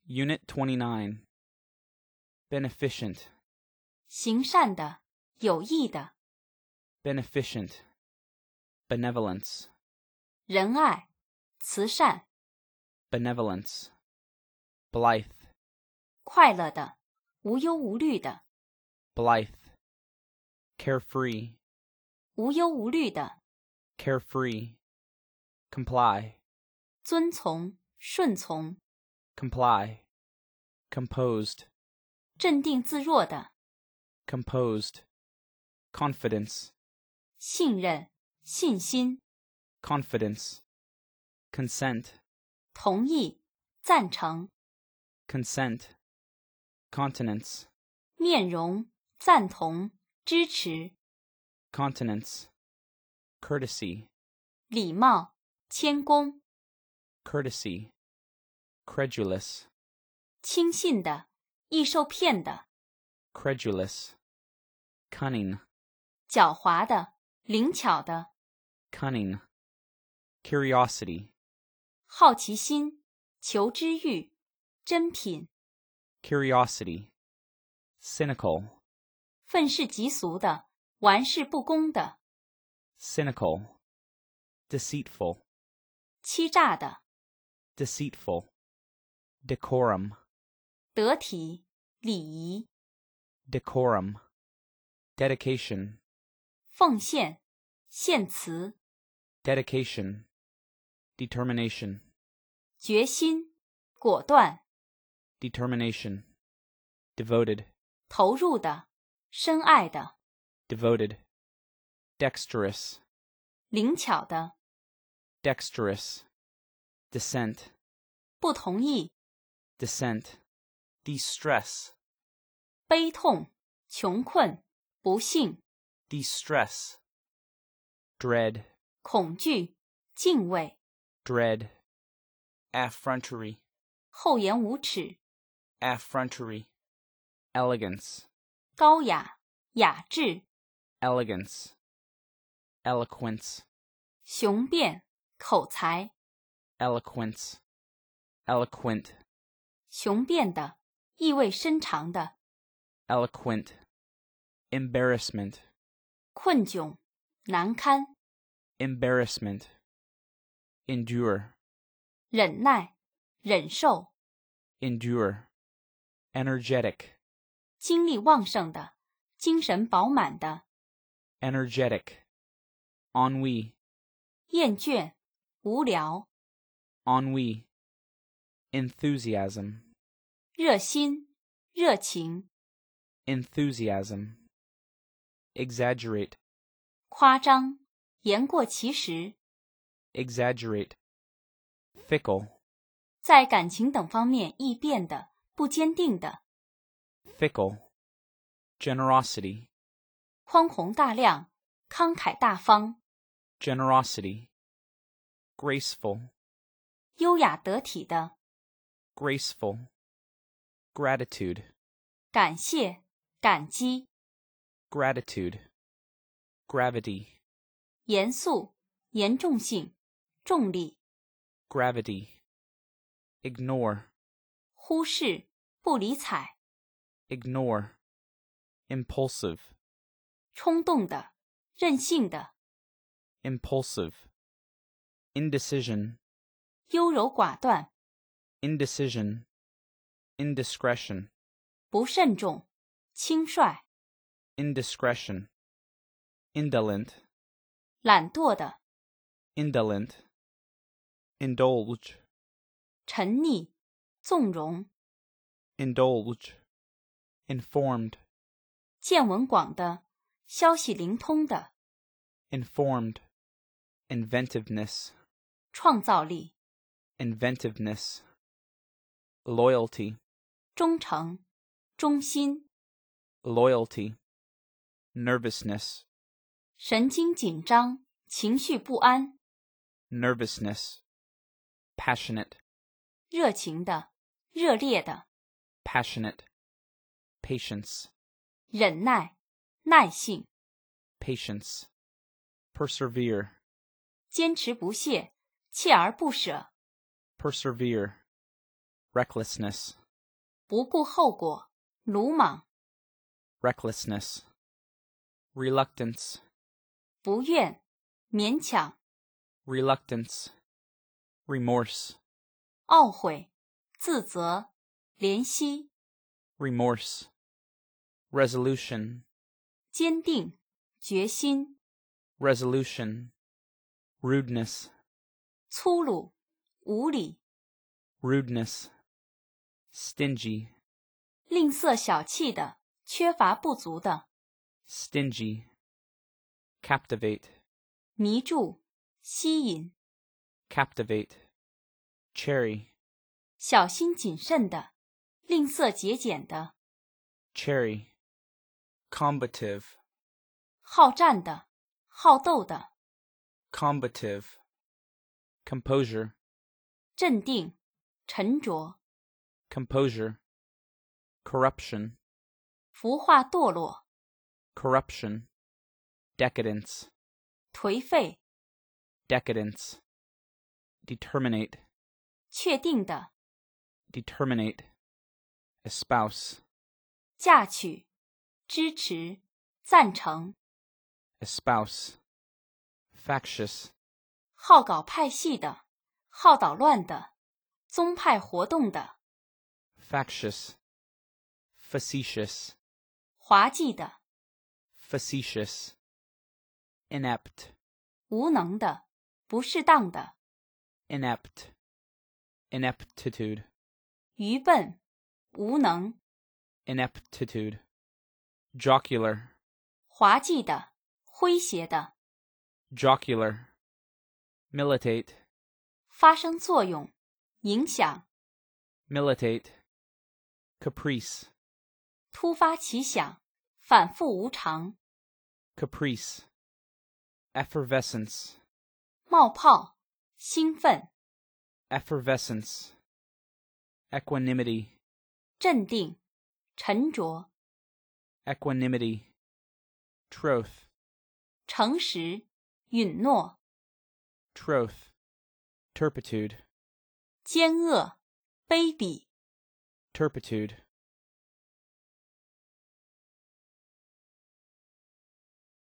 Unit 29. Beneficent. 行善的，有益的， Beneficent. Benevolence. 仁爱，慈善， Benevolence. Blithe. 快乐的，无忧无虑的， Blithe. Carefree. 无忧无虑的， Carefree. Comply. 遵从，顺从， Comply. Composed. 镇定自若的， Composed. Confidence. 信任，信心， Confidence. Consent. 同意，赞成， Consent. Continence. 面容，赞同，支持， Continence. Courtesy. 礼貌，谦恭， Courtesy. Credulous. 轻信的，易受骗的， Credulous. Cunning. 狡猾的，灵巧的， Cunning. Curiosity. 好奇心，求知欲，珍品， Curiosity. Cynical. 愤世嫉俗的，玩世不恭的， Cynical. Deceitful. 欺诈的， Deceitful. Decorum. 得体，礼仪， Decorum. Dedication. 奉献，献词， Dedication. Determination. 决心，果断， Determination. Devoted. 投入的，深爱的， Devoted. Dexterous. 灵巧的， Dexterous. Dissent. 不同意， Dissent. Distress. 悲痛，穷困，不幸， Distress. Dread. 恐惧，敬畏， Dread. Affrontery. 厚颜无耻， Affrontery. Elegance. 高雅，雅致， Elegance. Eloquence. 雄辩，口才， Eloquence. Eloquent. 雄辩的，意味深长的， Eloquent. Embarrassment. 困窘，难堪， Embarrassment. Endure. 忍耐，忍受， Endure. Energetic. 精力旺盛的，精神饱满的， Energetic. Ennui. 厌倦，无聊， Ennui. Enthusiasm. 热心，热情， Enthusiasm. Exaggerate. 夸张，言过其实， Exaggerate. Fickle. 在感情等方面易变的，不坚定的， Fickle. Generosity. 宽宏大量，慷慨大方， Generosity. Graceful. 优雅得体的， Graceful. Gratitude. 感谢，感激， Gratitude. Gravity. 严肃，严重性，重力， Gravity. Ignore. 忽视，不理睬， Ignore. Impulsive. 冲动的，任性的， Impulsive. Indecision. 优柔寡断， Indecision. Indiscretion. 不慎重，轻率， Indiscretion. Indolent. 懒惰的， Indolent. Indulge. 沉溺，纵容， Indulge. Informed. 见闻广的，消息灵通的， Informed. Inventiveness. 创造力， Inventiveness. Loyalty. 忠诚，忠心， Loyalty. Nervousness. 神经紧张，情绪不安， Nervousness. Passionate. 热情的，热烈的， Passionate. Patience. 忍耐，耐性， Patience. Persevere. 坚持不懈，锲而不舍， Persevere. recklessness, 不顾后果，鲁莽， recklessness, reluctance, 不愿，勉强， reluctance, remorse, 懊悔，自责，怜惜， remorse, resolution, 坚定，决心， resolution, rudeness, 粗鲁，无礼， rudeness, stingy, 吝啬小气的，缺乏不足的， stingy, captivate, 迷住，吸引， captivate, cherry, 小心谨慎的，吝啬节俭的， cherry, combative, 好战的，好斗的， combative, composure, 镇定，沉着， composure, corruption, 腐化堕落， corruption, decadence, 颓废， decadence, determinate, 确定的， determinate, espouse, 嫁娶，支持，赞成， espouse, factious, 好搞派系的，好捣乱的，宗派活动的， factious, facetious, 滑稽的， facetious, inept, 无能的，不适当的， inept, ineptitude, 愚笨，无能， ineptitude, jocular, 滑稽的，诙谐的， jocular, militate, 发生作用，影响， militate, caprice, 突发奇想，反复无常， caprice, effervescence, 冒泡，兴奋， effervescence, equanimity, 镇定，沉着， equanimity, troth, 诚实，允诺， troth, turpitude, 奸恶，卑鄙， turpitude,